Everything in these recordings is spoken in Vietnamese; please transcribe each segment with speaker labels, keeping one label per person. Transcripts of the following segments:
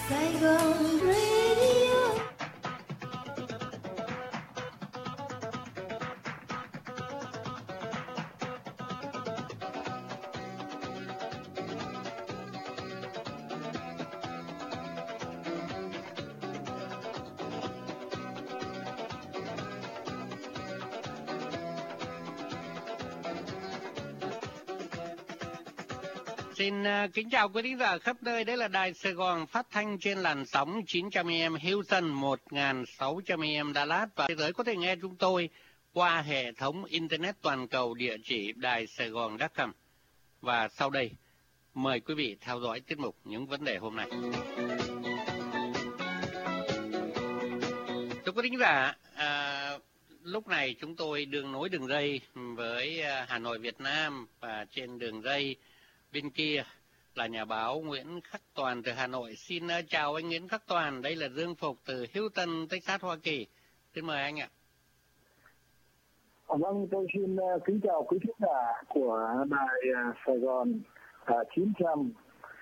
Speaker 1: Sài Gòn Radio.
Speaker 2: Xin kính chào quý thính giả khắp nơi. Đây là Đài Sài Gòn phát thanh trên làn sóng 900 AM Houston, 1600 AM Dallas, và thế giới có thể nghe chúng tôi qua hệ thống internet toàn cầu địa chỉ đài Sài Gòn.com. Và sau đây mời quý vị theo dõi tiết mục Những Vấn Đề Hôm Nay. Thưa quý thính giả, lúc này chúng tôi đường nối đường dây với Hà Nội Việt Nam, và trên đường dây bên kia là nhà báo Nguyễn Khắc Toàn từ Hà Nội. Xin chào anh Nguyễn Khắc Toàn, đây là Dương Phục từ Houston, Texas, Hoa Kỳ. Xin mời anh ạ.
Speaker 3: Vâng, tôi xin kính chào quý khán giả của đài Sài Gòn 900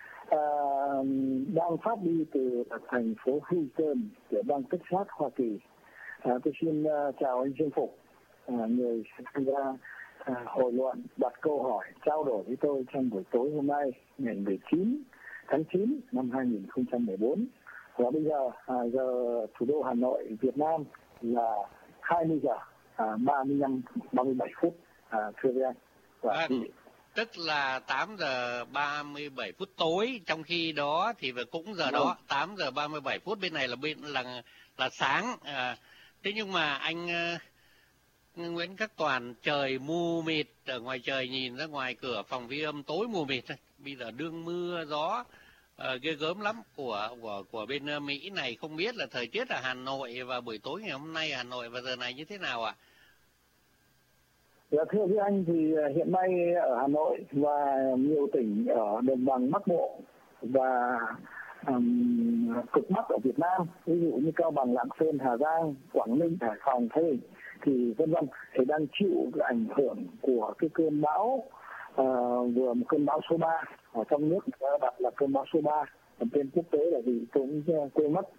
Speaker 3: đang phát đi từ thành phố Houston của bang Texas, Hoa Kỳ. Tôi xin chào anh Dương Phục, người tham gia hội luận, đặt câu hỏi, trao đổi với tôi trong buổi tối hôm nay, ngày 19 tháng 9 năm 2014. Và bây giờ giờ thủ đô Hà Nội, Việt Nam là 20 giờ 37 phút, thưa với anh. Và
Speaker 2: tức là 8 giờ 37 phút tối, trong khi đó thì cũng giờ đó 8 giờ 37 phút bên này là sáng. Thế nhưng mà anh Nguyễn Khắc Toàn, trời mù mịt ở ngoài trời, nhìn ra ngoài cửa phòng ghi âm tối mù mịt. Bây giờ đương mưa gió ghê gớm lắm của bên Mỹ này. Không biết là thời tiết ở Hà Nội và buổi tối ngày hôm nay ở Hà Nội và giờ này như thế nào ạ?
Speaker 3: Dạ, thưa với anh thì hiện nay ở Hà Nội và nhiều tỉnh ở đồng bằng Bắc Bộ và cực Bắc ở Việt Nam, ví dụ như Cao Bằng, Lạng Sơn, Hà Giang, Quảng Ninh, Hải Phòng, Thái Bình thì vân vân, thì đang chịu cái ảnh hưởng của cái cơn bão, vừa một cơn bão số 3 ở trong nước người ta đặt là cơn bão số 3, còn tên quốc tế là gì tôi cũng quên mất.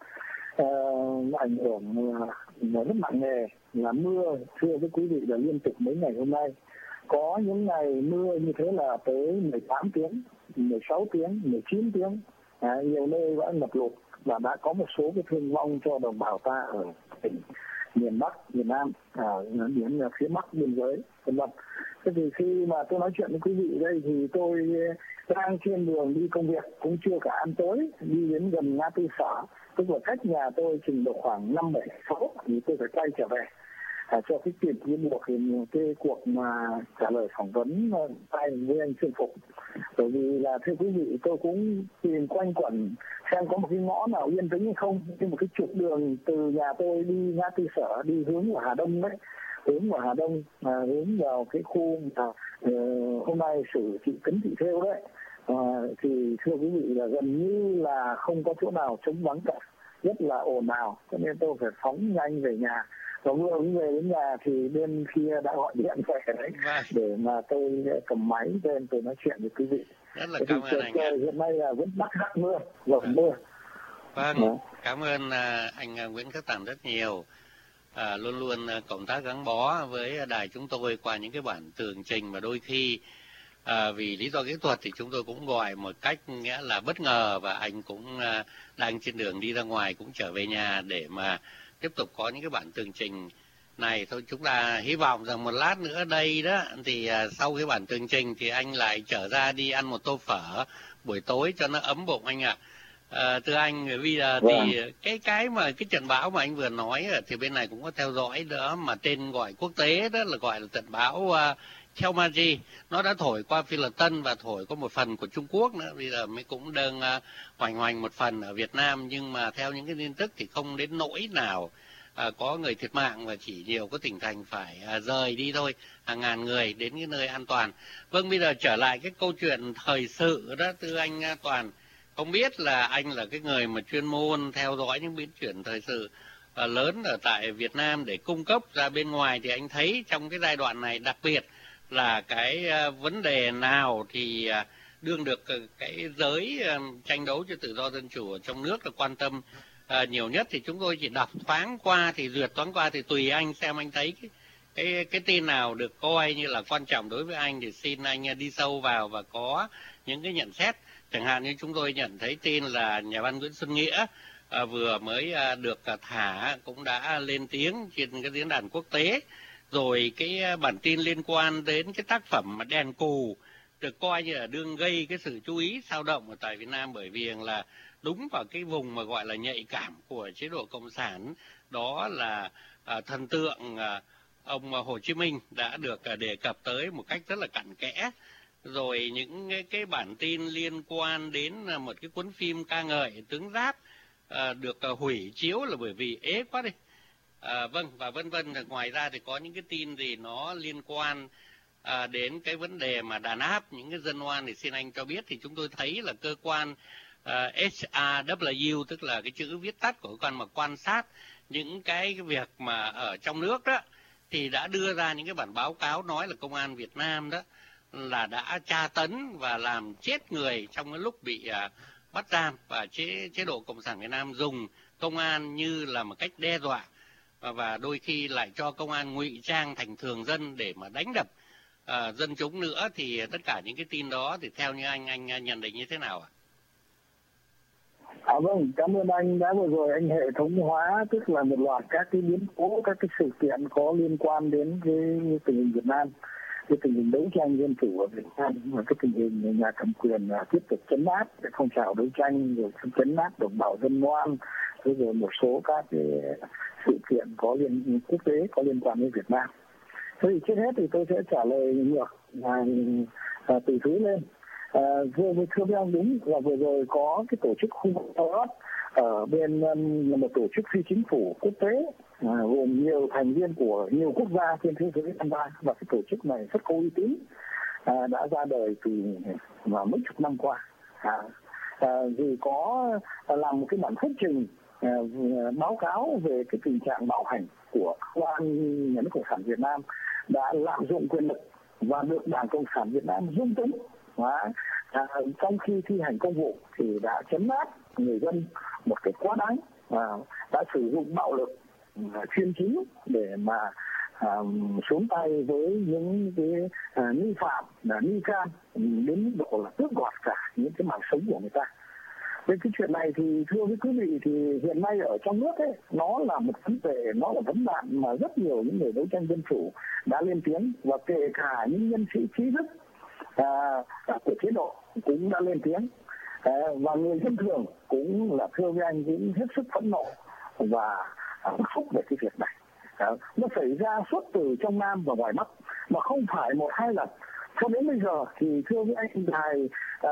Speaker 3: Ảnh hưởng rất nặng nề là mưa, thưa với quý vị, là liên tục mấy ngày hôm nay. Có những ngày mưa như thế là tới 18 tiếng, 16 tiếng, 19 tiếng, nhiều nơi đã ngập lụt và đã có một số cái thương vong cho đồng bào ta ở tỉnh miền Bắc, miền Nam, đến phía Bắc biên giới, vân vân. Thế thì khi mà tôi nói chuyện với quý vị đây thì tôi đang trên đường đi công việc, cũng chưa cả ăn tối, đi đến gần ngã tư Sở, tức là cách nhà tôi chừng độ khoảng 5-7 số, thì tôi phải quay trở về cho cái kịp với buộc cái cuộc mà trả lời phỏng vấn tay với anh Dương Phục. Bởi vì là thưa quý vị, tôi cũng tìm quanh quẩn xem có một cái ngõ nào yên tĩnh hay không. Nhưng một cái trục đường từ nhà tôi đi ngã tư Sở đi hướng vào Hà Đông đấy, hướng vào Hà Đông, hướng vào cái khu hôm nay xử chị Cấn Thị Thêu đấy, thì thưa quý vị là gần như là không có chỗ nào trống vắng cả, rất là ồn ào, cho nên tôi phải phóng nhanh về nhà. Và vừa về đến nhà thì bên kia đã gọi điện về đấy, để mà tôi cầm máy lên tôi nói chuyện với quý vị.
Speaker 2: Rất là cảm ơn anh.
Speaker 3: Hiện nay là vẫn bắt hạt mưa, dầm mưa.
Speaker 2: Vâng, cảm ơn anh Nguyễn Khắc Toàn rất nhiều. Luôn luôn cộng tác gắn bó với đài chúng tôi qua những cái bản tường trình, và đôi khi vì lý do kỹ thuật thì chúng tôi cũng gọi một cách nghĩa là bất ngờ, và anh cũng đang trên đường đi ra ngoài, cũng trở về nhà để mà tiếp tục có những cái bản tường trình này thôi. Chúng ta hy vọng rằng một lát nữa đây đó thì sau cái bản tường trình thì anh lại trở ra đi ăn một tô phở buổi tối cho nó ấm bụng anh ạ. Thưa anh, bây giờ thì cái trận bão mà anh vừa nói thì bên này cũng có theo dõi đó, mà tên gọi quốc tế đó là gọi là trận bão Kelmaji. Nó đã thổi qua Phi Luật Tân và thổi có một phần của Trung Quốc nữa. Bây giờ mới cũng đang hoành một phần ở Việt Nam, nhưng mà theo những cái tin tức thì không đến nỗi nào có người thiệt mạng, và chỉ nhiều có tỉnh thành phải rời đi thôi, hàng ngàn người đến cái nơi an toàn. Vâng, bây giờ trở lại cái câu chuyện thời sự đó, thưa anh Toàn. Không biết là anh là cái người mà chuyên môn theo dõi những biến chuyển thời sự lớn ở tại Việt Nam để cung cấp ra bên ngoài, thì anh thấy trong cái giai đoạn này, đặc biệt là cái vấn đề nào thì đương được cái giới tranh đấu cho tự do dân chủ ở trong nước là quan tâm nhiều nhất. Thì chúng tôi chỉ đọc thoáng qua thì duyệt thoáng qua, thì tùy anh xem anh thấy cái tin nào được coi như là quan trọng đối với anh thì xin anh đi sâu vào và có những cái nhận xét. Chẳng hạn như chúng tôi nhận thấy tin là nhà văn Nguyễn Xuân Nghĩa vừa mới được thả cũng đã lên tiếng trên cái diễn đàn quốc tế. Rồi cái bản tin liên quan đến cái tác phẩm mà Đèn Cù được coi như là đương gây cái sự chú ý sao động ở tại Việt Nam, bởi vì là đúng vào cái vùng mà gọi là nhạy cảm của chế độ Cộng sản, đó là thần tượng ông Hồ Chí Minh đã được đề cập tới một cách rất là cặn kẽ. Rồi những cái bản tin liên quan đến một cái cuốn phim ca ngợi tướng Giáp được hủy chiếu là bởi vì ế quá đi. Vâng, và vân vân. Ngoài ra thì có những cái tin gì nó liên quan đến cái vấn đề mà đàn áp những cái dân oan thì xin anh cho biết. Thì chúng tôi thấy là cơ quan HRW, tức là cái chữ viết tắt của cơ quan mà quan sát những cái việc mà ở trong nước đó, thì đã đưa ra những cái bản báo cáo nói là công an Việt Nam đó là đã tra tấn và làm chết người trong cái lúc bị bắt giam, và chế độ Cộng sản Việt Nam dùng công an như là một cách đe dọa, và đôi khi lại cho công an ngụy trang thành thường dân để mà đánh đập dân chúng nữa. Thì tất cả những cái tin đó thì theo như anh nhận định như thế nào ạ?
Speaker 3: Vâng, cảm ơn anh đã vừa rồi anh hệ thống hóa, tức là một loạt các cái biến cố, các cái sự kiện có liên quan đến cái tình hình Việt Nam, cái tình hình đấu tranh dân chủ ở Việt Nam, và cái tình hình nhà cầm quyền tiếp tục chấn áp cái phong trào đấu tranh, rồi chấn áp đồng bào dân ngoan, rồi một số các cái sự kiện có quốc tế có liên quan đến Việt Nam. Thế thì trước hết thì tôi sẽ trả lời ngược từ thứ lên. Thưa với ông, đúng là vừa rồi có cái tổ chức Human ở bên là một tổ chức phi chính phủ quốc tế gồm nhiều thành viên của nhiều quốc gia trên thế giới tham gia, và cái tổ chức này rất có uy tín, đã ra đời từ mấy chục năm qua. Vì có làm một cái bản thuyết trình báo cáo về cái tình trạng bạo hành của cơ quan nhà nước Cộng sản Việt Nam đã lạm dụng quyền lực và được Đảng Cộng sản Việt Nam dung túng. Trong khi thi hành công vụ thì đã trấn áp người dân một cách quá đáng, đã sử dụng bạo lực chuyên chính để mà xuống tay với những cái nghi phạm, nghi can, đến mức độ là tước đoạt cả những cái mạng sống của người ta. Với cái chuyện này thì thưa với quý vị, thì hiện nay ở trong nước ấy, nó là một vấn đề, nó là vấn nạn mà rất nhiều những người đấu tranh dân chủ đã lên tiếng, và kể cả những nhân sĩ trí thức của chế độ cũng đã lên tiếng, và người dân thường cũng là thưa với anh cũng hết sức phẫn nộ và bức xúc về cái việc này. Nó xảy ra suốt từ trong Nam và ngoài Bắc mà không phải một hai lần. Cho đến bây giờ thì thưa với anh, đài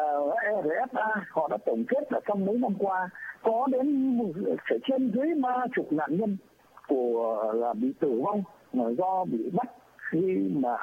Speaker 3: RFA họ đã tổng kết là trong mấy năm qua có đến trên dưới 30 nạn nhân là bị tử vong do bị bắt khi mà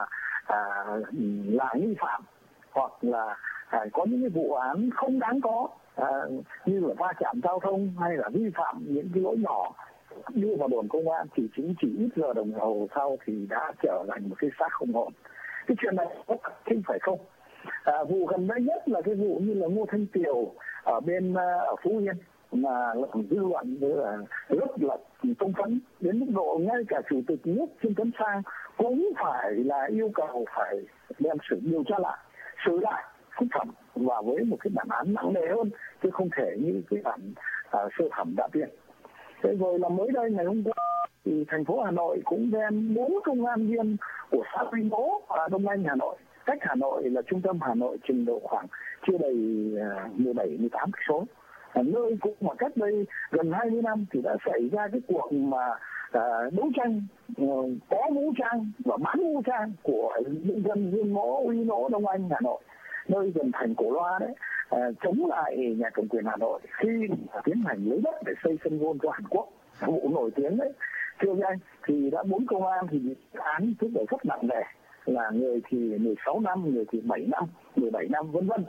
Speaker 3: là nghi phạm, hoặc là có những cái vụ án không đáng có, như là va chạm giao thông hay là vi phạm những cái lỗi nhỏ, đưa vào đồn công an chỉ ít giờ đồng hồ sau thì đã trở thành một cái xác không hồn. Cái chuyện này có thật chính phải không? Vụ gần đây nhất là cái vụ như là Ngô Thanh Triều ở ở Phú Yên mà dư luận rất là công phẫn, đến mức độ ngay cả chủ tịch nước Trương Tấn Sang cũng phải là yêu cầu phải đem điều tra lại, xử lại phúc thẩm và với một cái bản án nặng nề hơn, chứ không thể như cái bản sơ thẩm đã tuyên. Thế rồi là mới đây ngày hôm qua thì thành phố Hà Nội cũng đem 4 công an viên của xã Quy Mô Đông Anh Hà Nội, cách Hà Nội là trung tâm Hà Nội chừng độ khoảng chưa đầy 17-18 cây số, nơi cũng mà cách đây gần 20 năm thì đã xảy ra cái cuộc mà đấu tranh có vũ trang và bán vũ trang của nhân dân Viên Mỗ, Uy Nỗ, Đông Anh Hà Nội, nơi gần thành Cổ Loa đấy, chống lại nhà cầm quyền Hà Nội khi tiến hành lấy đất để xây sân golf cho Hàn Quốc, vụ nổi tiếng đấy. Thưa anh, thì đã 4 công an thì bị án tức là rất nặng nề, là người thì 16 năm, người thì 7 năm, 17 năm vân vân.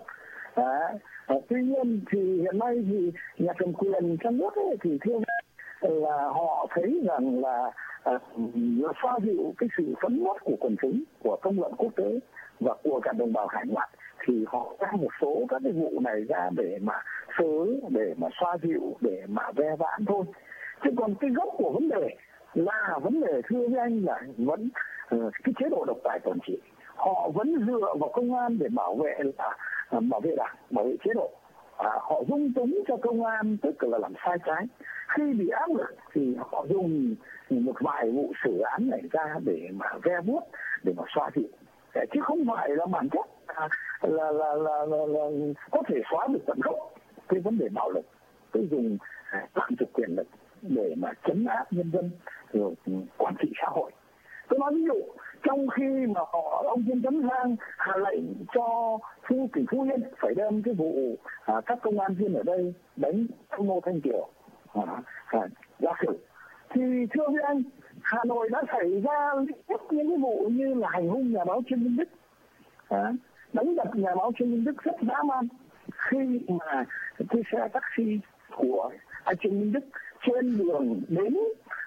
Speaker 3: Tuy nhiên thì hiện nay thì nhà cầm quyền trong nước ấy, thì thưa là họ thấy rằng là xoa dịu cái sự phẫn nộ của quần chúng, của công luận quốc tế và của cả đồng bào hải ngoại, thì họ ra một số các cái vụ này ra để mà xử, để mà xoa dịu, để mà ve vãn thôi. Chứ còn cái gốc của vấn đề là vấn đề thưa với anh là vẫn cái chế độ độc tài quản trị. Họ vẫn dựa vào công an để bảo vệ đảng, bảo vệ chế độ. Họ dung túng cho công an, tức là làm sai trái. Khi bị áp lực thì họ dùng một vài vụ xử án này ra để mà ve vuốt, để mà xoa dịu, chứ không phải là bản chất là có thể xóa được tận gốc cái vấn đề bạo lực, cái dùng lạm dụng quyền lực để mà trấn áp nhân dân rồi quản trị xã hội. Tôi nói ví dụ, trong khi mà ông Trương Tấn Sang hạ lệnh cho tỉnh Phú Yên phải đem cái vụ các công an viên ở đây đánh ông Ngô Thanh Kiều ra xử, thì thưa với anh, Hà Nội đã xảy ra những cái vụ như là hành hung nhà báo Trương Minh Đức, đánh đập nhà báo Trương Minh Đức rất dã man khi mà cái xe taxi của anh Trương Minh Đức trên đường đến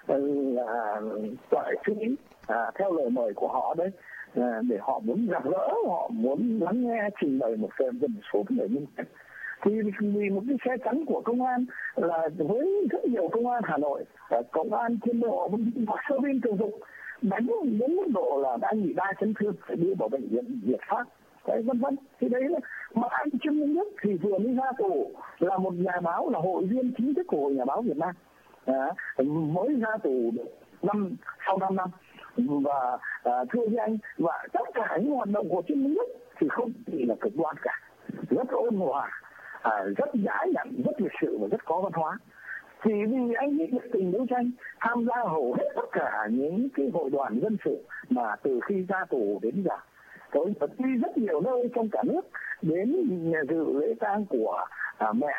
Speaker 3: tòa xử lý theo lời mời của họ đấy, để họ muốn gặp gỡ, họ muốn lắng nghe trình bày một số vấn đề nhân quyền. Thì vì một cái xe trắng của công an là với rất nhiều công an Hà Nội, công an trên bộ và sơ viên thường dụng đánh đến mức độ là đã bị đa chấn thương, phải đưa vào bệnh viện Việt Pháp, vân vân. Thì đấy là mà anh Trương Minh Đức thì vừa mới ra tù, là một nhà báo, là hội viên chính thức của Hội Nhà báo Việt Nam, mới ra tù được sau 5 năm. Và thưa với anh, và tất cả những hoạt động của Trương Minh Đức thì không chỉ là cực đoan cả, rất ôn hòa, rất nhã nhặn, rất lịch sự và rất có văn hóa. Thì vì anh ấy nhiệt tình đấu tranh, tham gia hầu hết tất cả những cái hội đoàn dân sự mà từ khi ra tù đến giờ. Tôi đi rất nhiều nơi trong cả nước, đến dự lễ tang của mẹ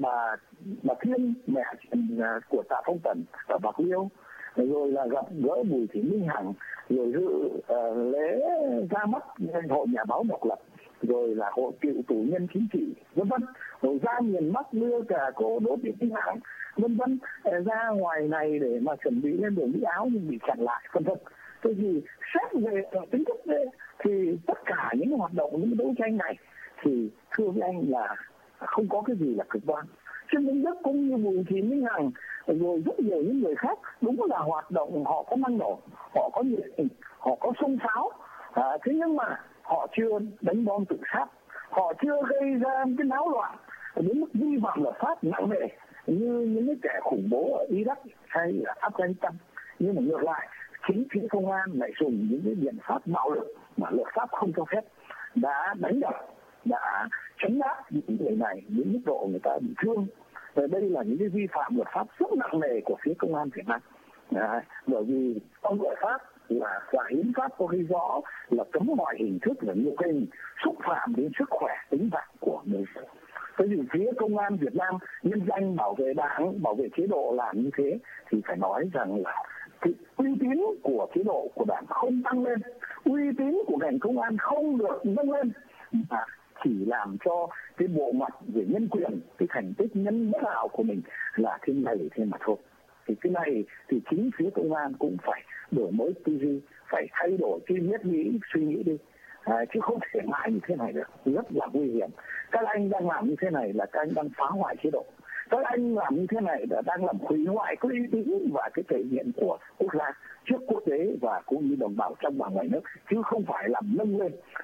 Speaker 3: bà Thiên, mẹ của Tạ Phong Tần ở Bạc Liêu, rồi là gặp gỡ Bùi Thị Minh Hằng, rồi dự lễ ra mắt Hội Nhà báo độc lập, rồi là hội cựu tù nhân chính trị, vân vân, rồi ra miền Bắc đưa cả cô Đỗ Thị Minh Hằng, vân vân, ra ngoài này để mà chuẩn bị lên đường Mỹ Áo nhưng bị chặn lại, vân vân. Thế thì xét về tính chất đây, thì tất cả những hoạt động, những đấu tranh này thì thưa với anh là không có cái gì là cực đoan. Trương Minh Đức cũng như Bùi Thị Minh Hằng rồi rất nhiều những người khác, đúng là hoạt động họ có năng nổ, họ có nhiệt tình, họ có xông xáo, thế nhưng mà họ chưa đánh bom tự sát, họ chưa gây ra cái náo loạn đến mức vi phạm luật pháp nặng nề như những cái kẻ khủng bố ở Iraq hay là Afghanistan. Nhưng mà ngược lại, chính phía công an lại dùng những cái biện pháp bạo lực mà luật pháp không cho phép, đã đánh đập, đã chấn áp những người này đến mức độ người ta bị thương. Và đây là những cái vi phạm luật pháp rất nặng nề của phía công an Việt Nam. Bởi vì trong luật pháp và hiến pháp có ghi rõ là cấm mọi hình thức là nhục hình, xúc phạm đến sức khỏe, tính mạng của người dân. Thế thì phía công an Việt Nam nhân danh bảo vệ đảng, bảo vệ chế độ làm như thế thì phải nói rằng là cái uy tín của chế độ của đảng không tăng lên, uy tín của ngành công an không được nâng lên, mà chỉ làm cho cái bộ mặt về nhân quyền, cái thành tích nhân đạo của mình là thế này thế mà thôi. Thì cái này thì chính phía công an cũng phải đổi mới tư duy, phải thay đổi cái nếp nghĩ, suy nghĩ đi, chứ không thể mãi như thế này được, rất là nguy hiểm. Các anh đang làm như thế này là các anh đang phá hoại chế độ. Các anh làm như thế này là đang làm hủy hoại cái uy tín và cái thể hiện của quốc gia trước quốc tế và cũng như đồng bào trong và ngoài nước, chứ không phải làm nâng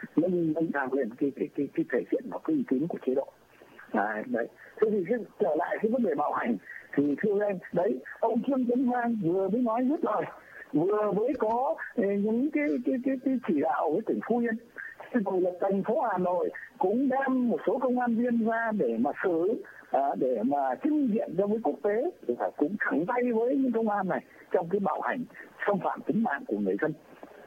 Speaker 3: cao lên cái thể hiện và cái uy tín của chế độ. Đấy. Thế thì trở lại cái vấn đề bạo hành thì thưa anh, đấy, ông Trương Tấn Sang vừa mới nói dứt lời, vừa mới có những cái chỉ đạo với tỉnh Phú Yên, rồi là thành phố Hà Nội cũng đem một số công an viên ra để mà xử, để mà trưng diện ra với quốc tế, và cũng thẳng tay với những công an này trong cái bạo hành xâm phạm tính mạng của người dân.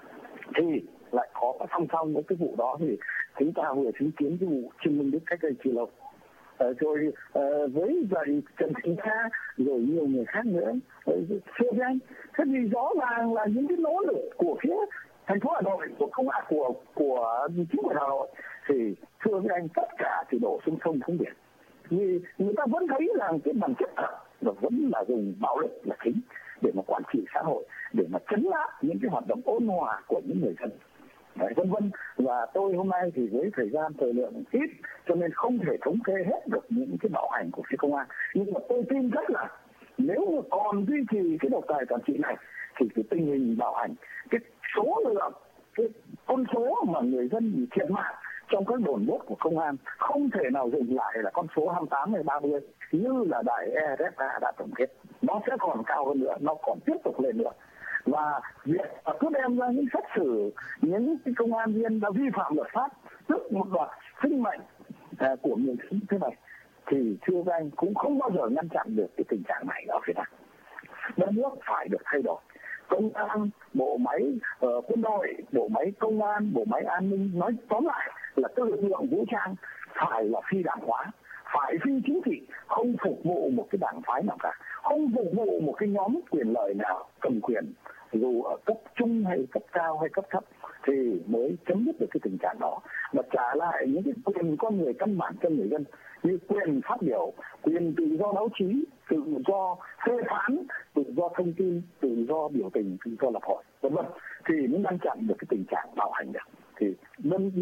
Speaker 3: Thì lại có song song với cái vụ đó thì chúng ta vừa chứng kiến cái vụ Trương Minh Đức cách đây chưa lâu, rồi với vậy Trần Thị Nga rồi nhiều người khác nữa. Thưa với anh, thế thì rõ ràng là những cái nỗ lực của phía thành phố Hà Nội, của công an, của chính quyền Hà Nội thì thưa với anh, tất cả thì đổ xuống sông xuống biển. Vì người ta vẫn thấy rằng cái bản chất thật và vẫn là dùng bạo lực là chính để mà quản trị xã hội, để mà chấn áp những cái hoạt động ôn hòa của những người dân. vân vân. Và tôi hôm nay thì với thời gian thời lượng ít cho nên không thể thống kê hết được những cái bạo hành của phía công an, nhưng mà tôi tin rất là nếu mà còn duy trì cái độc tài quản trị này thì cái tình hình bạo hành, cái số lượng, cái con số mà người dân bị thiệt mạng trong các đồn bốt của công an không thể nào dừng lại là con số 28 hay 30 như là đài EFA đã tổng kết. Nó sẽ còn cao hơn nữa, nó còn tiếp tục lên nữa. Và việc cứ đem ra những xét xử những cái công an viên đã vi phạm luật pháp, tức một loạt sinh mệnh của người dân thế này, thì thưa các anh cũng không bao giờ ngăn chặn được cái tình trạng này ở Việt Nam. Đất nước phải được thay đổi. Công an, bộ máy quân đội, bộ máy công an, bộ máy an ninh, nói tóm lại là các lực lượng vũ trang phải là phi đảng hóa, phải phi chính trị, không phục vụ một cái đảng phái nào cả, không phục vụ một cái nhóm quyền lợi nào cầm quyền, dù ở cấp trung hay cấp cao hay cấp thấp, thì mới chấm dứt được cái tình trạng đó và trả lại những cái quyền con người căn bản cho người dân, như quyền phát biểu, quyền tự do báo chí, tự do phê phán, tự do thông tin, tự do biểu tình, tự do lập hội, vân vân, thì mới ngăn chặn được cái tình trạng bạo hành được. Thì nhân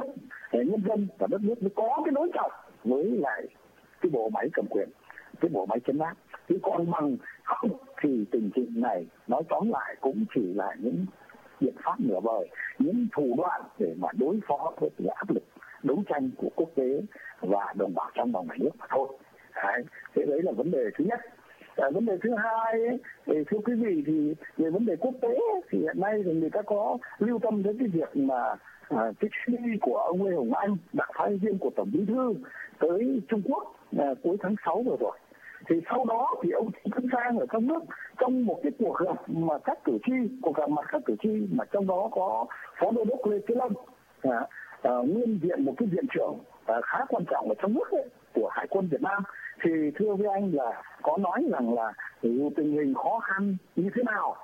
Speaker 3: dân và đất nước mới có cái đối trọng với lại cái bộ máy cầm quyền, cái bộ máy trấn áp. Chứ còn bằng không thì tình trạng này nói tóm lại cũng chỉ là những biện pháp nửa vời, những thủ đoạn để mà đối phó với cái áp lực đấu tranh của quốc tế và đồng bào trong và ngoài nước mà thôi. Thế đấy là vấn đề thứ nhất. Vấn đề thứ hai ấy, thì thưa quý vị, thì về vấn đề quốc tế thì hiện nay thì người ta có lưu tâm đến cái việc mà cái chuyến đi của ông Lê Hồng Anh, đặc phái viên của Tổng Bí thư tới Trung Quốc cuối tháng 6 vừa rồi. Thì sau đó thì ông cũng sang ở các nước trong một cái cuộc gặp mà các cử tri, cuộc gặp mặt các cử tri mà trong đó có Phó Đô đốc Lê Kế Lâm, nguyên một cái viện trưởng khá quan trọng ở trong nước ấy, của Hải quân Việt Nam. Thì thưa với anh là có nói rằng là dù tình hình khó khăn như thế nào,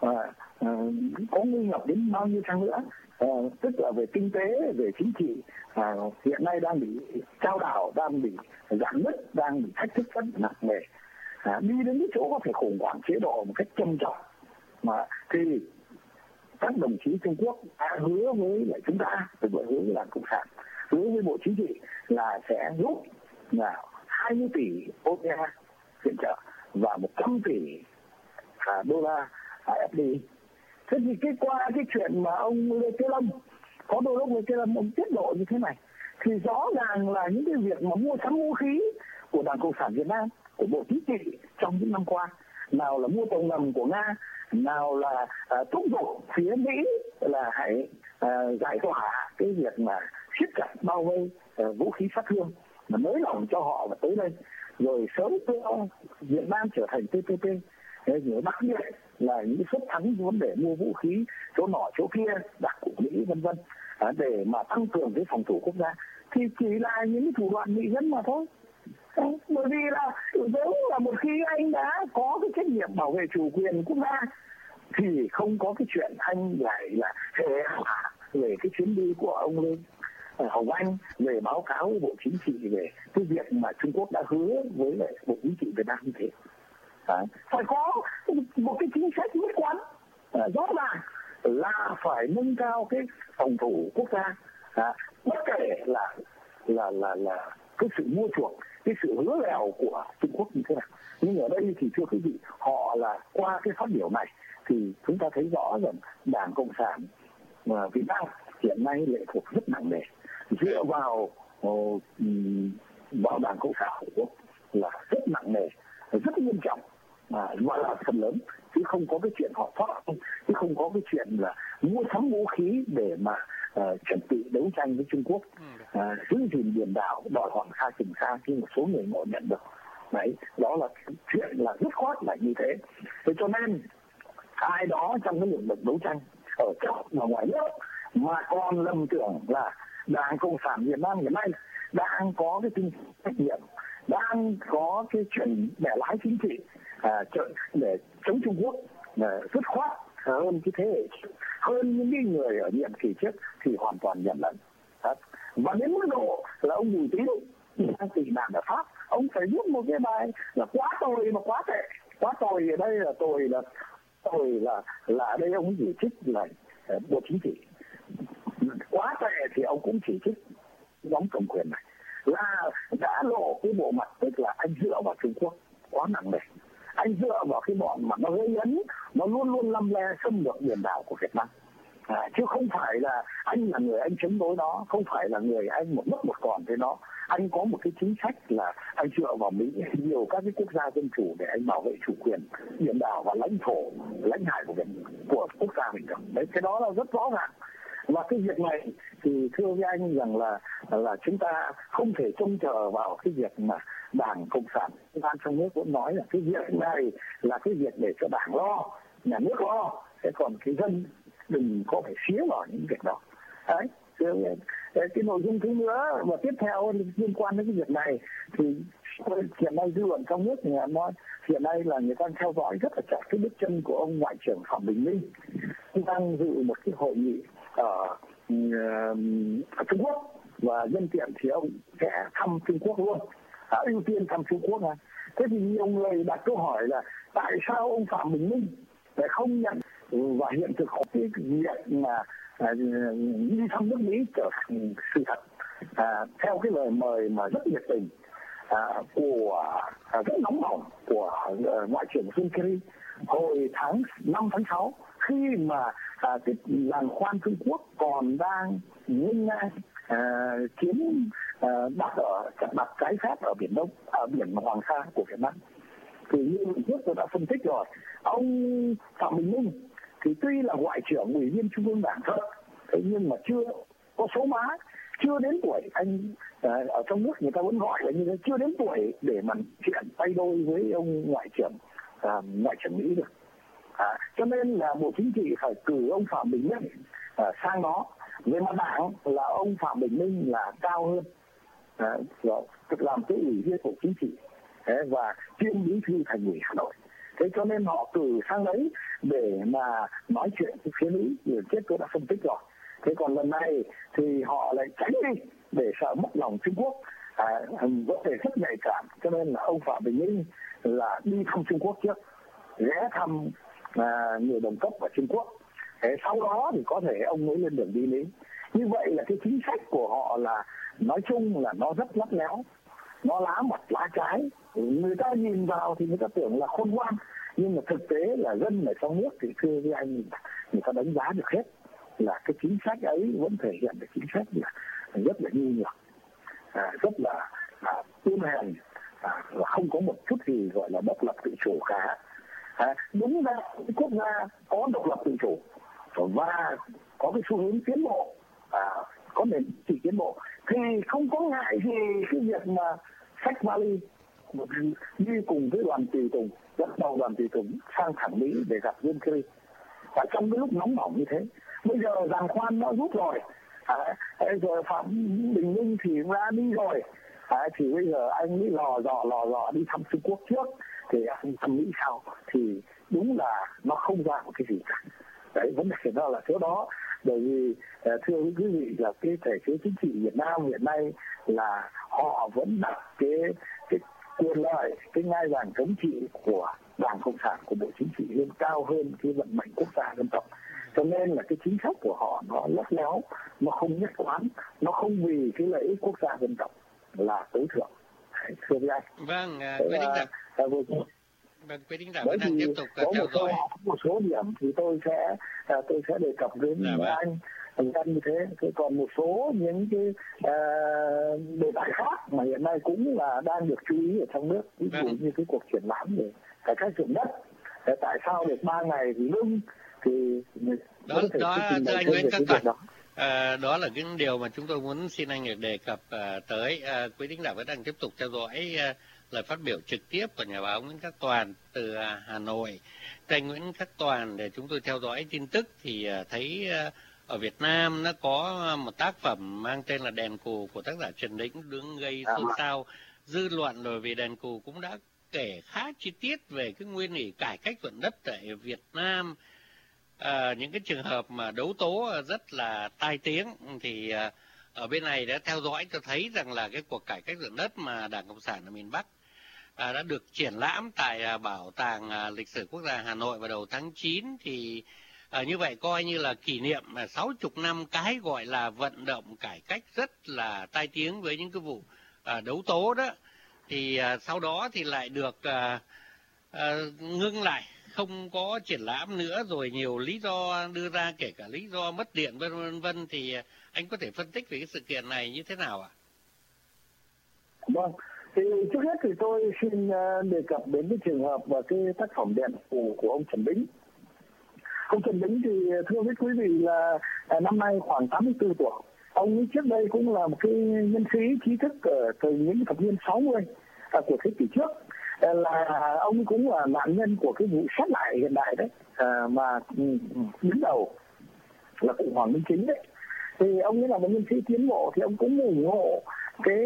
Speaker 3: có nguy ngập đến bao nhiêu chăng nữa, tức là về kinh tế, về chính trị, hiện nay đang bị chao đảo, đang bị giãn nứt, đang bị thách thức rất nặng nề, đi đến cái chỗ có thể khủng hoảng chế độ một cách trầm trọng, mà thì các đồng chí Trung Quốc đã hứa với lại chúng ta, tức là hứa với Đảng Cộng sản, hứa với Bộ Chính trị là sẽ giúp là 20 tỷ ODA viện trợ và 100 tỷ đô la FDI. Thế thì qua cái chuyện mà ông Lê Kế Lâm, có đô đốc Lê Kế Lâm, ông tiết lộ như thế này, thì rõ ràng là những cái việc mà mua sắm vũ khí của Đảng Cộng sản Việt Nam, của Bộ Chính trị trong những năm qua, nào là mua tàu ngầm của Nga, nào là thúc giục phía Mỹ là hãy giải tỏa cái việc mà siết chặt bao vây vũ khí sát thương, mà nới lỏng cho họ và tới đây, rồi sớm đưa Việt Nam trở thành TPP. Đặc biệt là những suất thắng vấn đề mua vũ khí chỗ nọ chỗ kia, đặc của Mỹ vân vân, để mà tăng cường cái phòng thủ quốc gia, thì chỉ là những thủ đoạn nghị dân mà thôi. Bởi vì là nếu là một khi anh đã có cái trách nhiệm bảo vệ chủ quyền quốc gia thì không có cái chuyện anh lại là hệ về cái chuyến đi của ông Lê Hồng Anh, về báo cáo với Bộ Chính trị về cái việc mà Trung Quốc đã hứa với lại Bộ Chính trị Việt Nam như thế. Phải có một cái chính sách nhất quán rõ ràng là phải nâng cao cái phòng thủ quốc gia, bất kể là cái sự mua chuộc, cái sự hứa lèo của Trung Quốc như thế nào. Nhưng ở đây thì thưa quý vị, họ là qua cái phát biểu này thì chúng ta thấy rõ rằng Đảng Cộng sản Việt Nam hiện nay lệ thuộc rất nặng nề, dựa vào Đảng Cộng sản Trung Quốc là rất nặng nề, rất nghiêm trọng và là phần lớn, chứ không có cái chuyện họ thoát, chứ không có cái chuyện là mua sắm vũ khí để mà chuẩn bị đấu tranh với Trung Quốc, giữ gìn biển đảo, đòi Hoàng Sa Trường Sa như một số người ngộ nhận được. Đấy, đó là chuyện là dứt khoát là như thế. Thế cho nên ai đó trong cái lực lượng đấu tranh ở trong và ngoài nước mà còn lầm tưởng là Đảng Cộng sản Việt Nam hiện nay đang có cái tinh thần trách nhiệm, đang có cái chuyện bẻ lái chính trị để chống Trung Quốc dứt khoát hơn cái thế hệ, hơn những cái người ở nhiệm kỳ trước thì hoàn toàn nhầm lẫn. Và đến mức độ là ông Bùi Tý đang tị nạn ở Pháp, ông phải viết một cái bài là quá tồi mà quá tệ. Quá tồi ở đây là tồi là ở đây ông chỉ trích là Bộ Chính trị quá tệ thì ông cũng chỉ trích nhóm cầm quyền này là đã lộ cái bộ mặt, tức là anh dựa vào Trung Quốc quá nặng nề, anh dựa vào cái bọn mà nó gây ấn, nó luôn luôn lăm le xâm lược biển đảo của Việt Nam. Chứ không phải là anh là người anh chống đối nó, không phải là người anh một mất một còn với nó. Anh có một cái chính sách là anh dựa vào Mỹ, nhiều các cái quốc gia dân chủ để anh bảo vệ chủ quyền biển đảo và lãnh thổ, lãnh hải của quốc gia mình được. Đấy, cái đó là rất rõ ràng. Và cái việc này thì thưa với anh rằng là chúng ta không thể trông chờ vào cái việc mà Đảng Cộng sản Việt Nam trong nước cũng nói là cái việc này là cái việc để cho Đảng lo, nhà nước lo, thế còn cái dân đừng có phải xía vào những việc đó. Đấy, cái nội dung thứ nữa và tiếp theo liên quan đến cái việc này thì hiện nay dư luận trong nước thì nói hiện nay là người ta theo dõi rất là chặt cái bước chân của ông Ngoại trưởng Phạm Bình Minh đang dự một cái hội nghị ở Trung Quốc, và nhân tiện thì ông sẽ thăm Trung Quốc luôn, ưu tiên thăm Trung Quốc này. Thế thì nhiều người đặt câu hỏi là tại sao ông Phạm Bình Minh lại không nhận và hiện thực cái việc mà đi thăm nước Mỹ trở thành sự thật theo cái lời mời mà rất nhiệt tình của rất nóng bỏng của Ngoại trưởng John Kerry hồi tháng 5 tháng 6 khi mà cái làng khoan Trung Quốc còn đang nghênh ngang chiếm đặt trái phép ở Biển Đông, ở biển Hoàng Sa của Việt Nam. Thì như trước tôi đã phân tích rồi, ông Phạm Bình Minh thì tuy là Ngoại trưởng Ủy viên Trung ương Đảng thật, thế nhưng mà chưa có số má, chưa đến tuổi, anh ở trong nước người ta vẫn gọi là như thế, chưa đến tuổi để mà chuyện tay đôi với ông Ngoại trưởng Mỹ được. Cho nên là Bộ Chính trị phải cử ông Phạm Bình Minh sang đó. Về mặt Đảng là ông Phạm Bình Minh là cao hơn, làm cái ủy viên Bộ Chính trị và kiêm bí thư Thành ủy Hà Nội. Thế cho nên họ cử sang đấy để mà nói chuyện với phía Mỹ, như trước tôi đã phân tích rồi. Thế còn lần này thì họ lại tránh đi để sợ mất lòng Trung Quốc, vấn đề rất nhạy cảm. Cho nên là ông Phạm Bình Minh là đi thăm Trung Quốc trước, ghé thăm người đồng cấp ở Trung Quốc. Sau đó thì có thể ông mới lên đường đi Mỹ. Như vậy là cái chính sách của họ là nói chung là nó rất lắt léo, nó lá mặt lá trái. Người ta nhìn vào thì người ta tưởng là khôn ngoan, nhưng mà thực tế là dân ở trong nước thì thưa với anh, người ta đánh giá được hết là cái chính sách ấy vẫn thể hiện được chính sách là rất là nhu nhược, rất là ương hèn, và không có một chút gì gọi là độc lập tự chủ cả. Đúng ra quốc gia có độc lập tự chủ và có cái xu hướng tiến bộ, có nền chỉ tiến bộ thì không có ngại gì cái việc mà xách vali đi cùng với đoàn tùy tùng, dẫn đầu đoàn tùy tùng sang thẳng Mỹ để gặp John Kerry. Và trong cái lúc nóng bỏng như thế, bây giờ giàn khoan nó rút rồi, giờ Phạm Bình Minh thì ra đi rồi, thì bây giờ anh mới lò dò đi thăm Trung Quốc trước, thì anh thăm Mỹ sau, thì đúng là nó không ra một cái gì cả. Đấy, vấn đề đó là chỗ đó. Bởi vì thưa quý vị là cái thể chế chính trị Việt Nam hiện nay là họ vẫn đặt cái quyền lợi, cái ngai vàng thống trị của Đảng Cộng sản, của Bộ Chính trị lên cao hơn cái vận mệnh quốc gia dân tộc. Cho nên là cái chính sách của họ nó lắt léo, nó không nhất quán, nó không vì cái lợi ích quốc gia dân tộc là tối thượng. Thưa với anh.
Speaker 2: Vâng, quý thính giả vẫn đang tiếp tục theo dõi.
Speaker 3: Một số điểm thì tôi sẽ đề cập đến anh như thế. Còn một số những cái đề tài khác mà hiện nay cũng là đang được chú ý ở trong nước, ví dụ như cái cuộc triển lãm về cải cách ruộng đất, tại sao được 3 ngày thì ngưng, thì
Speaker 2: đó thưa anh Nguyễn các toàn, đó là cái điều mà chúng tôi muốn xin anh được đề cập tới. Quý thính giả vẫn đang tiếp tục theo dõi lời phát biểu trực tiếp của nhà báo Nguyễn Khắc Toàn từ Hà Nội. Anh Nguyễn Khắc Toàn, để chúng tôi theo dõi tin tức thì thấy ở Việt Nam nó có một tác phẩm mang tên là Đèn Cù của tác giả Trần Đĩnh đứng gây xôn xao dư luận, rồi vì Đèn Cù cũng đã kể khá chi tiết về cái nguyên lý cải cách ruộng đất tại Việt Nam, những cái trường hợp mà đấu tố rất là tai tiếng. Thì ở bên này đã theo dõi cho thấy rằng là cái cuộc cải cách ruộng đất mà Đảng Cộng sản ở miền Bắc đã được triển lãm tại Bảo tàng Lịch sử Quốc gia Hà Nội vào đầu tháng 9, thì Như vậy coi như là kỷ niệm 60 năm cái gọi là vận động cải cách rất là tai tiếng với những cái vụ đấu tố đó. Thì sau đó thì lại được ngưng lại, không có triển lãm nữa, rồi nhiều lý do đưa ra, kể cả lý do mất điện vân vân. Thì anh có thể phân tích về cái sự kiện này như thế nào ạ?
Speaker 3: Vâng, thì trước hết thì tôi xin đề cập đến cái trường hợp và cái tác phẩm Đèn Cổ của ông Trần Bính. Ông Trần Bính thì thưa với quý vị là năm nay khoảng 84 tuổi. Ông ấy trước đây cũng là một cái nhân sĩ trí thức ở thời những thập niên 60 của thế kỷ trước. Là ông cũng là nạn nhân của cái vụ sát hại hiện đại đấy, mà đứng đầu là cụ Hoàng Minh Chính đấy. Thì ông ấy là một nhân sĩ tiến bộ, thì ông cũng ủng hộ cái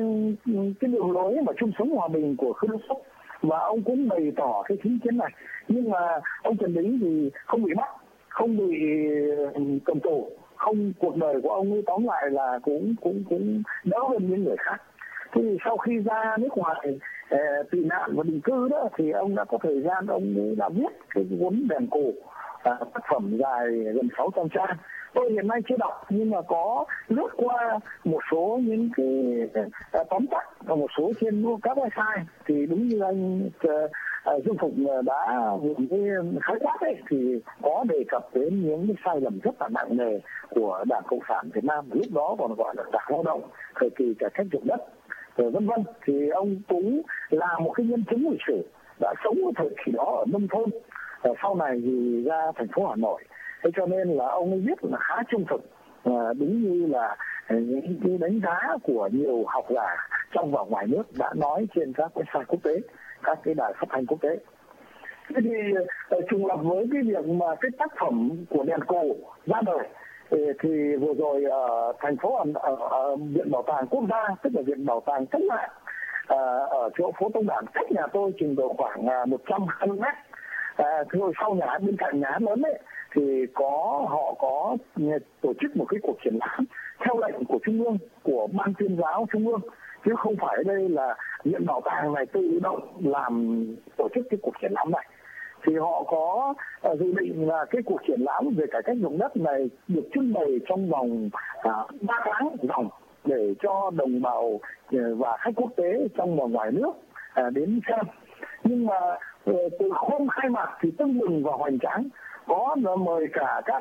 Speaker 3: đường lối mà chung sống hòa bình của Khrushchev, và ông cũng bày tỏ cái chính kiến này. Nhưng mà ông Trần Bính thì không bị bắt, không bị cầm tù, không, cuộc đời của ông ấy tóm lại là cũng đỡ hơn những người khác. Thì sau khi ra nước ngoài tị nạn và định cư đó, thì ông đã có thời gian ông ấy đã viết cái cuốn Đèn Cổ, tác phẩm dài gần 600 trang. Tôi hiện nay chưa đọc, nhưng mà có lướt qua một số những cái tóm tắt và một số trên các website, thì đúng như anh Dương Phục đã dùng cái khái quát ấy, thì có đề cập đến những cái sai lầm rất là nặng nề của Đảng Cộng sản Việt Nam, lúc đó còn gọi là Đảng Lao động, thời kỳ cải cách ruộng đất, vân vân. Thì ông cũng là một cái nhân chứng lịch sử, đã sống ở thời kỳ đó ở nông thôn, sau này thì ra thành phố Hà Nội. Thế cho nên là ông ấy viết là khá trung thực, đúng như là những cái đánh giá của nhiều học giả trong và ngoài nước đã nói trên các website quốc tế, các cái đài phát thanh quốc tế. Thế thì trùng lập với cái việc mà cái tác phẩm của Đèn Cổ ra đời, thì vừa rồi ở thành phố ở Viện Bảo tàng Quốc gia, tức là Viện Bảo tàng Cách mạng, ở chỗ phố Tông Đản, cách nhà tôi chừng độ khoảng 120 mét. Rồi sau nhà bên cạnh nhà lớn ấy, thì họ có tổ chức một cái cuộc triển lãm theo lệnh của Trung ương, của Ban Tuyên giáo Trung ương, chứ không phải đây là Viện Bảo tàng này tự động làm tổ chức cái cuộc triển lãm này. Thì họ có dự định là cái cuộc triển lãm về cải cách ruộng đất này được trưng bày trong vòng 3 tháng vòng, để cho đồng bào và khách quốc tế trong và ngoài nước đến xem. Nhưng mà từ hôm khai mạc thì tưng bừng và hoành tráng, có mời cả các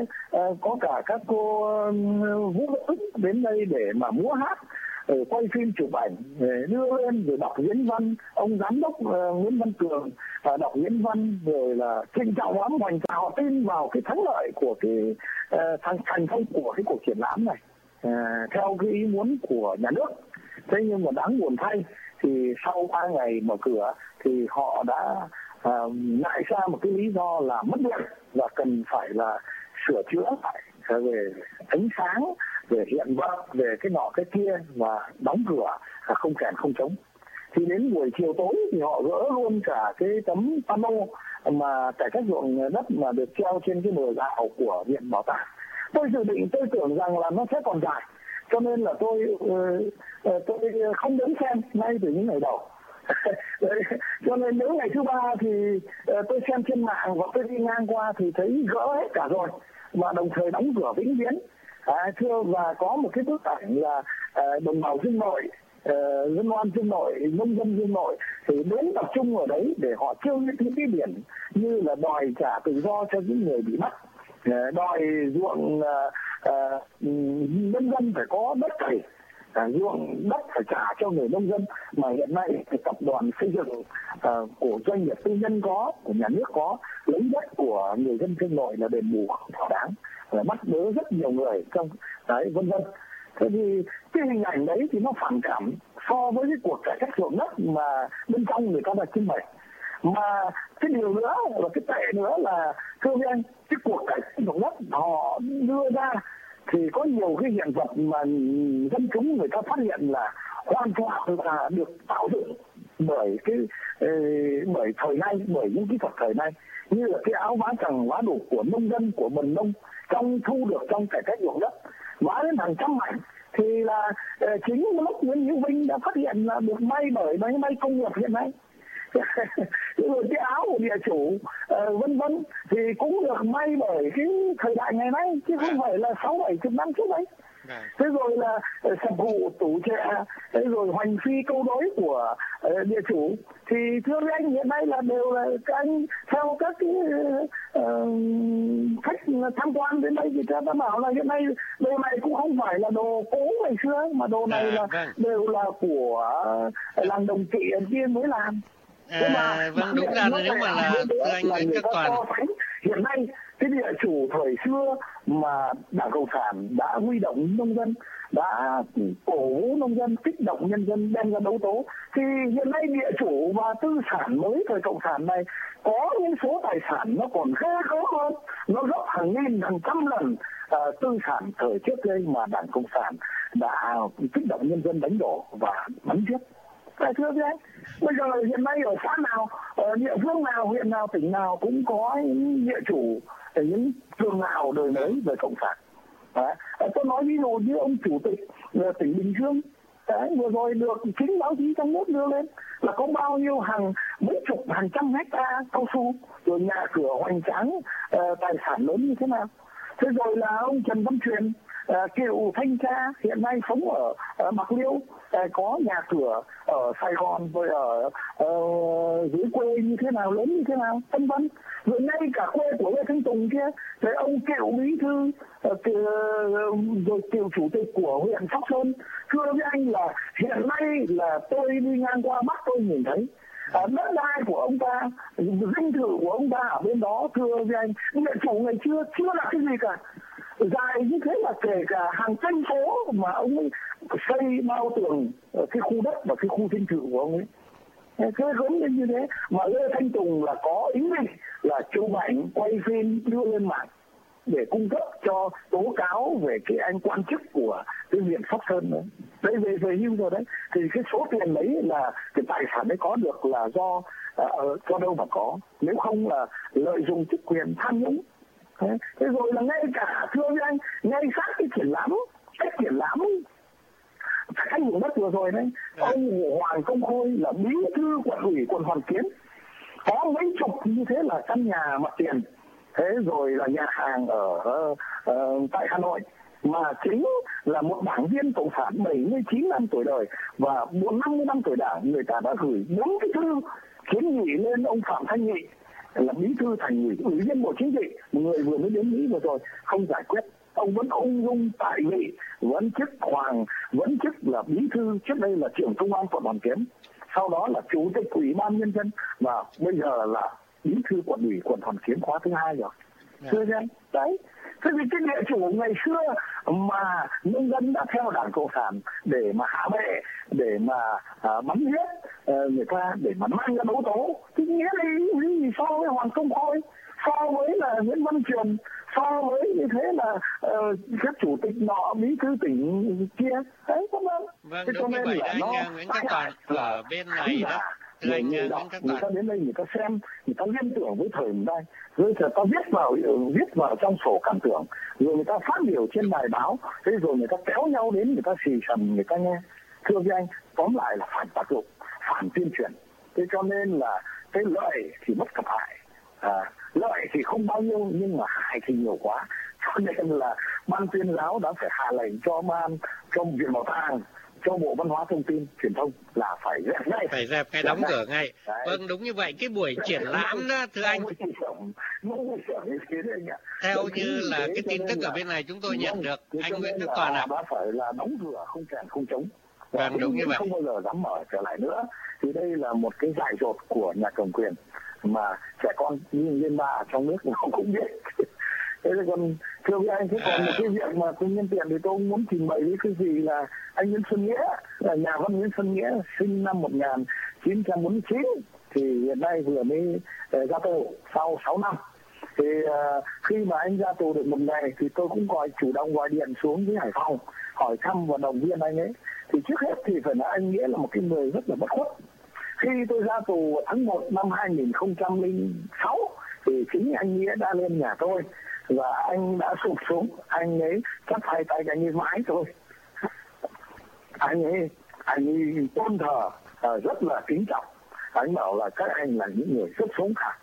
Speaker 3: các cô vũ nữ đến đây để mà múa hát, quay phim chụp ảnh, đưa lên rồi đọc diễn văn. Ông giám đốc Nguyễn Văn Cường đọc diễn văn, rồi là trịnh trọng lắm, hoành tráng, họ tin vào cái thắng lợi của cái thành công của cái cuộc triển lãm này theo cái ý muốn của nhà nước. Thế nhưng mà đáng buồn thay thì sau 3 ngày mở cửa thì họ đã nại ra một cái lý do là mất điện và cần phải là sửa chữa lại về ánh sáng, về hiện vật, về cái nọ cái kia, và đóng cửa, không kèn không trống. Thì đến buổi chiều tối thì họ gỡ luôn cả cái tấm pano mà cải cách ruộng đất mà được treo trên cái bờ rào của Viện Bảo tàng. Tôi tưởng rằng là nó sẽ còn dài, cho nên là tôi không đến xem ngay từ những ngày đầu. Cho nên đến ngày thứ 3 thì tôi xem trên mạng và tôi đi ngang qua thì thấy gỡ hết cả rồi, và đồng thời đóng cửa vĩnh viễn. Thưa, và có một cái bức ảnh là đồng bào Dương Nội, dân oan Dương Nội, nông dân Dương Nội thì đến tập trung ở đấy để họ kêu những cái biển như là đòi trả tự do cho những người bị bắt, đòi ruộng, nông dân phải có đất cày, ruộng đất phải trả cho người nông dân. Mà hiện nay thì tập đoàn xây dựng của doanh nghiệp tư nhân có, của nhà nước có, lấy đất của người dân Dương Nội là đền bù không thỏa đáng, bắt bớ rất nhiều người trong đấy, vân vân. Thế thì cái hình ảnh đấy thì nó phản cảm so với cái cuộc cải cách ruộng đất mà bên trong người ta đã trưng bày. Mà cái điều nữa và cái tệ nữa là, thưa với anh, cái cuộc cải cách ruộng đất họ đưa ra thì có nhiều cái hiện vật mà dân chúng người ta phát hiện là hoàn toàn là được tạo dựng bởi thời nay, bởi những kỹ thuật thời nay, như là cái áo vá trằng vá đủ của nông dân, của bần nông trong thu được trong cải cách ruộng đất, vá đến hàng trăm mảnh. Thì là chính lúc Nguyễn Hữu Vinh đã phát hiện là được may bởi máy may công nghiệp hiện nay. rồi cái áo của địa chủ vân vân thì cũng được may bởi cái thời đại ngày nay, chứ không phải là 60-70 năm trước đấy. Thế rồi là sập gụ tủ tre, thế rồi hoành phi câu đối của địa chủ, thì thưa với anh hiện nay là đều là các anh theo các cái khách tham quan đến đây thì ta bảo là hiện nay đồ này cũng không phải là đồ cũ ngày xưa, mà đồ này là đều là của làng Đồng Kỵ ở kia mới làm.
Speaker 2: Vâng, đúng ra nếu mà là thưa anh Nguyễn Tất Toàn,
Speaker 3: hiện nay cái địa chủ thời xưa mà Đảng Cộng sản đã huy động nông dân, đã cổ vũ nông dân, kích động nhân dân đem ra đấu tố, thì hiện nay địa chủ và tư sản mới thời Cộng sản này có những số tài sản nó còn ghê gớm hơn, nó gấp hàng nghìn hàng trăm lần tư sản thời trước đây mà Đảng Cộng sản đã kích động nhân dân đánh đổ và bắn giết. Thưa với anh, bây giờ hiện nay ở xã nào, ở địa phương nào, huyện nào, tỉnh nào cũng có những địa chủ, những trường nào đời mới về Cộng sản. Đấy. Tôi nói ví dụ như ông chủ tịch tỉnh Bình Dương, vừa rồi được chính báo chí trong nước đưa lên là có bao nhiêu mấy chục hàng trăm hecta cao su, rồi nhà cửa hoành tráng, tài sản lớn như thế nào. Thế rồi là ông Trần Văn Truyền, cựu thanh tra hiện nay sống ở Bạc Liêu, có nhà cửa ở Sài Gòn, rồi ở dưới quê như thế nào, lớn như thế nào, vân vân. Rồi ngay cả quê của Lê Thanh Tùng kia, thì ông cựu bí thư, rồi cựu chủ tịch của huyện Sóc Sơn. Thưa với anh là hiện nay là tôi đi ngang qua mắt tôi nhìn thấy đất đai của ông ta, dinh thự của ông ta ở bên đó, thưa với anh, địa chủ ngày xưa chưa là cái gì cả. Dài như thế là kể cả hàng trăm phố mà ông ấy xây bao tường cái khu đất và cái khu dinh thự của ông ấy. Thế giống như thế mà Lê Thanh Tùng là có ý định là chụp ảnh quay phim đưa lên mạng để cung cấp cho tố cáo về cái anh quan chức của cái huyện Sóc Sơn nữa. Đấy, về hưu rồi đấy, thì cái số tiền đấy là cái tài sản đấy có được là do đâu mà có, nếu không là lợi dụng chức quyền tham nhũng. Thế rồi là ngay cả thưa với anh, ngay sát cái triển lãm cải cách vùng đất vừa rồi đấy, ông Hoàng Công Khôi là bí thư quận ủy quận Hoàn Kiếm, có mấy chục như thế là căn nhà mặt tiền, thế rồi là nhà hàng ở tại Hà Nội, mà chính là một đảng viên cộng sản 79 năm tuổi đời và 50 năm tuổi đảng, người ta đã gửi 4 cái thư kiến nghị lên ông Phạm Thanh Nghị là bí thư thành ủy, ủy viên Bộ Chính trị, người vừa mới đến Mỹ vừa rồi, không giải quyết. Ông vẫn ung dung tại vị, vẫn chức vẫn chức là bí thư, trước đây là trưởng công an quận Hoàn Kiếm, sau đó là chủ tịch ủy ban nhân dân và bây giờ là bí thư quận ủy quận Hoàn Kiếm khóa thứ 2 rồi. Thưa anh, đấy. Thế thì cái địa chủ ngày xưa mà nông dân đã theo Đảng Cộng sản để mà hạ bệ, để mà bắn giết người ta, để mà mang ra đấu tố, thì nghĩa là gì so với Hoàng Công Khôi, so với là Nguyễn Văn Truyền, so với như thế là các chủ tịch nọ, bí thư tỉnh kia, đấy có vâng.
Speaker 2: Vâng, đúng như vậy anh Nguyễn Tất Toàn ở bên này đó. Thưa anh Nguyễn Tất Toàn,
Speaker 3: người ta đến đây người ta xem, người ta liên tưởng với thời đây, rồi người ta viết vào trong sổ cảm tưởng, rồi người ta phát biểu trên đài báo, thế rồi người ta kéo nhau đến, người ta xì xầm, người ta nghe. Thưa với anh, tóm lại là phản tác dụng, phản tuyên truyền. Thế cho nên là cái lợi thì bất cập hại, lợi thì không bao nhiêu nhưng mà hại thì nhiều quá, cho nên là ban tuyên giáo đã phải hạ lệnh cho Viện Bảo tàng, cho Bộ Văn hóa Thông tin Truyền thông là phải dẹp ngay,
Speaker 2: đóng cửa ngay. Đấy. Vâng, đúng như vậy. Cái buổi triển lãm đó thưa anh, theo như là cái tin tức ở bên này chúng tôi nhận được, anh Nguyễn Tất Toàn ạ,
Speaker 3: đã phải là đóng cửa không chèn không chống.
Speaker 2: Vâng, đúng như vậy,
Speaker 3: không bao giờ dám mở trở lại nữa. Thì đây là một cái dại dột của nhà cầm quyền mà trẻ con như Liên Ba trong nước nó cũng biết. Thế là còn thưa với anh, thế còn một cái việc mà tôi nhân tiện thì tôi muốn trình bày với cái gì là anh Nguyễn Xuân Nghĩa, là nhà văn Nguyễn Xuân Nghĩa, sinh năm 1949, thì hiện nay vừa mới ra tù sau 6 năm. Thì khi mà anh ra tù được một ngày thì tôi cũng chủ động gọi điện xuống với Hải Phòng hỏi thăm và động viên anh ấy. Thì trước hết thì phải nói anh Nghĩa là một cái người rất là bất khuất. Khi tôi ra tù tháng 1 năm 2006 thì chính anh Nghĩa đã lên nhà tôi và anh đã sụp xuống, anh ấy chắp hai tay anh ấy mãi thôi. Anh ấy tôn thờ rất là kính trọng Anh bảo là các anh là những người rất sống khả,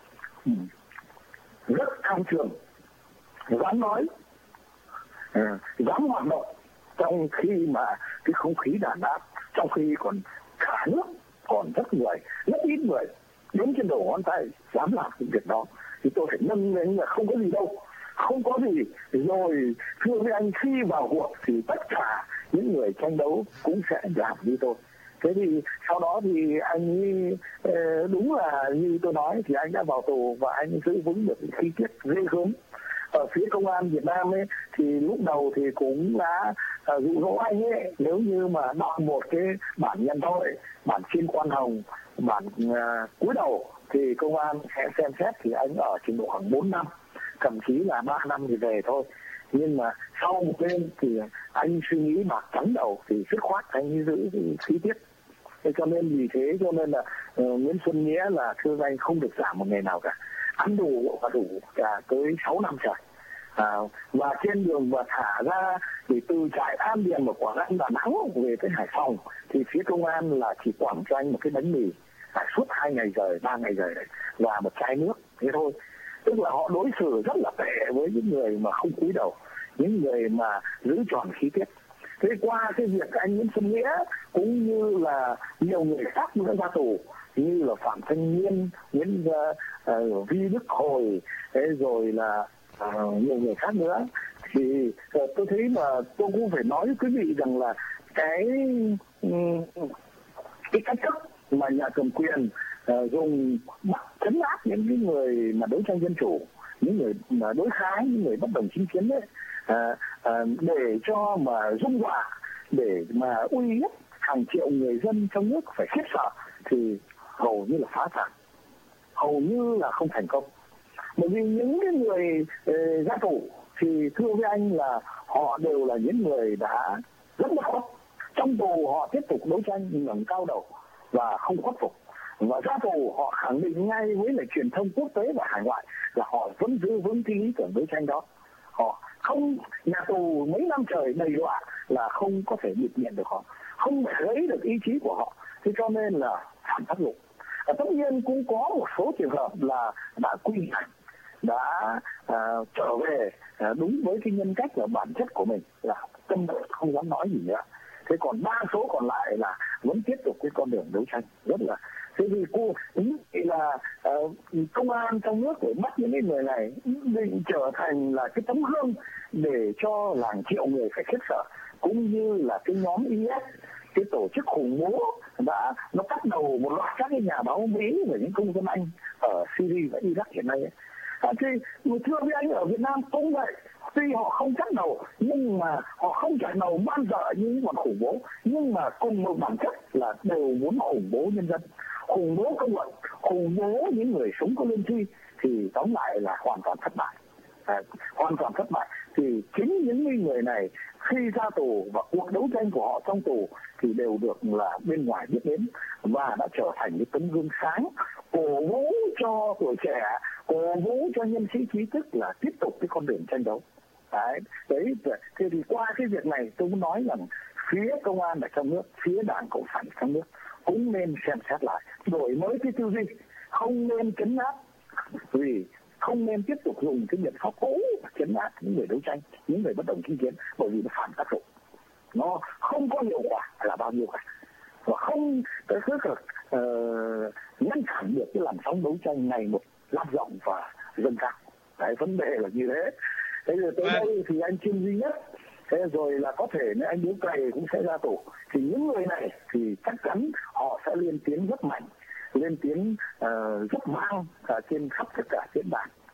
Speaker 3: rất tham trường, dám nói, dám hoạt động trong khi mà cái không khí đàn áp, trong khi còn cả nước còn rất ít người đến trên đầu ngón tay dám làm những việc đó, thì tôi phải nâng lên là không có gì đâu, không có gì. Rồi thưa với anh, khi vào cuộc thì tất cả những người tranh đấu cũng sẽ làm như tôi. Thế thì sau đó thì anh đúng là như tôi nói thì anh đã vào tù và anh giữ vững được khí tiết ghê gớm. Ở phía công an Việt Nam ấy thì lúc đầu thì cũng đã dụ dỗ anh ấy, nếu như mà đọc một cái bản nhận tội, bản xin khoan hồng, bản cúi đầu thì công an sẽ xem xét thì anh ở trình độ khoảng 4 năm, thậm chí là 3 năm thì về thôi. Nhưng mà sau một đêm thì anh suy nghĩ bạc trắng đầu thì dứt khoát anh giữ khí tiết. Thế cho nên vì thế cho nên là Nguyễn Xuân Nghĩa là thưa anh không được giảm một ngày nào cả, ăn đủ và đủ cả tới 6 năm trời. Và trên đường và thả ra thì từ trại An Điền ở Quảng Nam, Đà Nẵng về tới Hải Phòng thì phía công an là chỉ quẳng cho anh một cái bánh mì suốt 2 ngày rồi, 3 ngày rồi đấy, và một chai nước thế thôi. Tức là họ đối xử rất là tệ với những người mà không cúi đầu, những người mà giữ tròn khí tiết. Thế qua cái việc anh Nguyễn Xuân Nghĩa cũng như là nhiều người khác nữa ra tù, như là Phạm Thanh Nghiên, Nguyễn Vi Đức Hồi, rồi là nhiều người khác nữa, thì tôi thấy mà tôi cũng phải nói với quý vị rằng là cái cách thức mà nhà cầm quyền dùng trấn áp những cái người mà đấu tranh dân chủ, những người mà đối kháng, những người bất đồng chính kiến đấy, để cho mà rung dọa, để mà uy hiếp hàng triệu người dân trong nước phải khiếp sợ, thì hầu như là phá sản, hầu như là không thành công. Bởi vì những cái người ra tù thì thưa với anh là họ đều là những người đã rất bất khuất. Trong tù họ tiếp tục đấu tranh ngẩng cao đầu và không khuất phục. Và ra tù họ khẳng định ngay với lại truyền thông quốc tế và hải ngoại là họ vẫn giữ vững cái lý tưởng đấu tranh đó. Họ không, nhà tù mấy năm trời đầy đọa là không có thể bịt miệng được họ, không thể lấy được ý chí của họ. Thế cho nên là phản tác dụng. Tất nhiên cũng có một số trường hợp là đã quy hành, đã trở về đúng với cái nhân cách và bản chất của mình, là tâm độ không dám nói gì nữa. Thế còn đa số còn lại là vẫn tiếp tục cái con đường đấu tranh rất là. Thế vì là công an trong nước để bắt những cái người này định trở thành là cái tấm gương để cho hàng triệu người phải khiếp sợ, cũng như là cái nhóm IS, cái tổ chức khủng bố nó bắt đầu một loạt các cái nhà báo Mỹ và những công dân Anh ở Syria và Iraq hiện nay ấy. Thì thưa với anh, ở Việt Nam cũng vậy, tuy họ không cắt đầu nhưng mà họ không chặt đầu man dợ như những bọn khủng bố, nhưng mà cùng một bản chất là đều muốn khủng bố nhân dân, khủng bố công luận, khủng bố những người sống có lương tri, thì tóm lại là hoàn toàn thất bại. Hoàn toàn thất bại. Thì chính những người này khi ra tù và cuộc đấu tranh của họ trong tù thì đều được là bên ngoài biết đến và đã trở thành cái tấm gương sáng, cổ vũ cho tuổi trẻ, cổ vũ cho nhân sĩ trí thức là tiếp tục cái con đường tranh đấu. Đấy, thế thì qua cái việc này tôi muốn nói rằng phía công an ở trong nước, phía Đảng Cộng sản trong nước cũng nên xem xét lại, đổi mới cái tư duy, không nên trấn áp, vì không nên tiếp tục dùng cái biện pháp cũ trấn áp những người đấu tranh, những người bất đồng chính kiến, bởi vì nó phản tác dụng, nó không có hiệu quả là bao nhiêu cả, và không ngăn cản được cái làn sóng đấu tranh ngày một lan rộng và dâng cao. Đấy, vấn đề là như thế. Thế rồi tới đây thì anh Trương duy nhất, thế rồi là có thể anh Điếu Cày cũng sẽ ra tù. Thì những người này thì chắc chắn họ sẽ lên tiếng rất mạnh, lên tiếng rất vang trên khắp tất cả diễn đàn.